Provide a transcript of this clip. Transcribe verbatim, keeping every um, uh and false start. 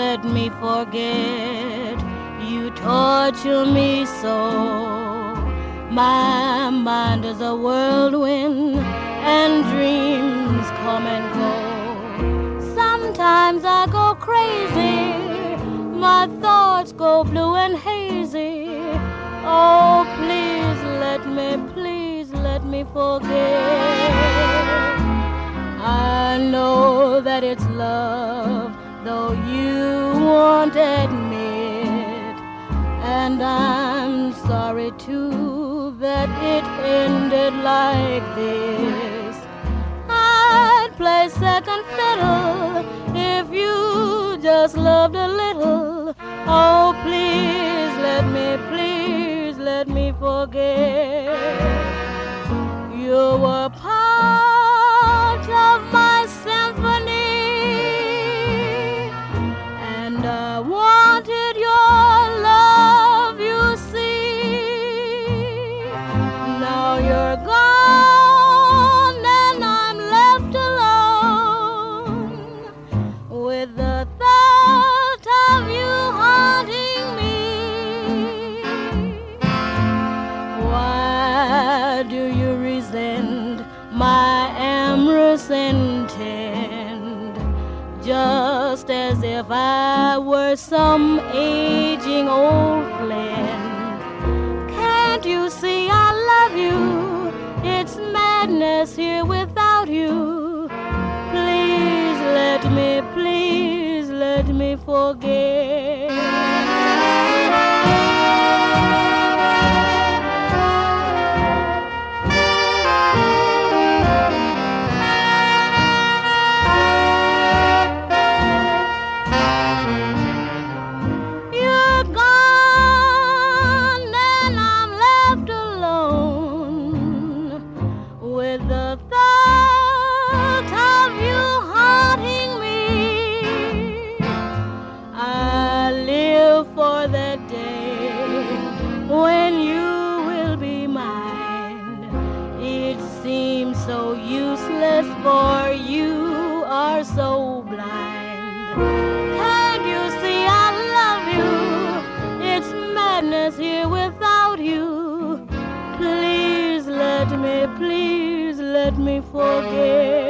let me forget. You torture me so. My mind is a whirlwind and dreams come and go. Sometimes I go crazy, my thoughts go blue and hazy. Oh, please let me, please let me forget. I know that it's love, though you won't admit. And I'm sorry too that it ended like this. I'd play second fiddle if you just loved a little. Oh, please let me, please let me forget. You were part of my symphony, and I wanted your love, you see. Now you're gone and I'm left alone with the thought of you haunting me. Why do you resent my amorous intent, just as if I were some aging old friend? Can't you see I love you? It's madness here without you. Please let me, please let me forget. So useless, for you are so blind. Can't you see I love you? It's madness here without you. Please let me, please let me forget.